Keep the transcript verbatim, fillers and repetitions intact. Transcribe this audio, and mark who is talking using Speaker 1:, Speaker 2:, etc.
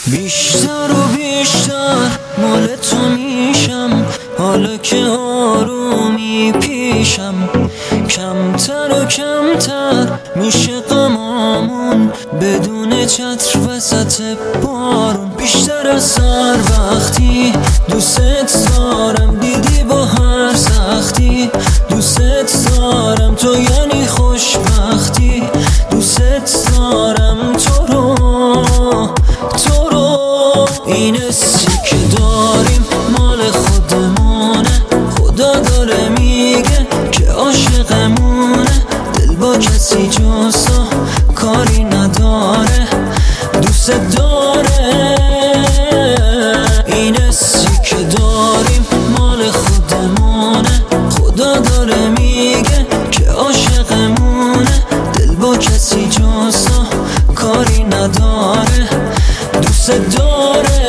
Speaker 1: بیشتر و بیشتر مال تو میشم، حالا که آرومی پیشم. کمتر و کمتر میشه غمامون بدون چتر وسط بارون. بیشتر از سر وقتی دوست دارم، دیدی با هر سختی دوست دارم. تو یعنی خوشبختی، دوست دارم تو رو تو رو. این حسی که داریم مال خودمونه، خدا داره میگه که عاشقمونه. دل با کسی جز تو کاری نداره، دوست داره. این حسی که داریم مال خودمونه، خدا داره میگه که عاشقمونه. دل با کسی جز تو کاری نداره، دوست داره.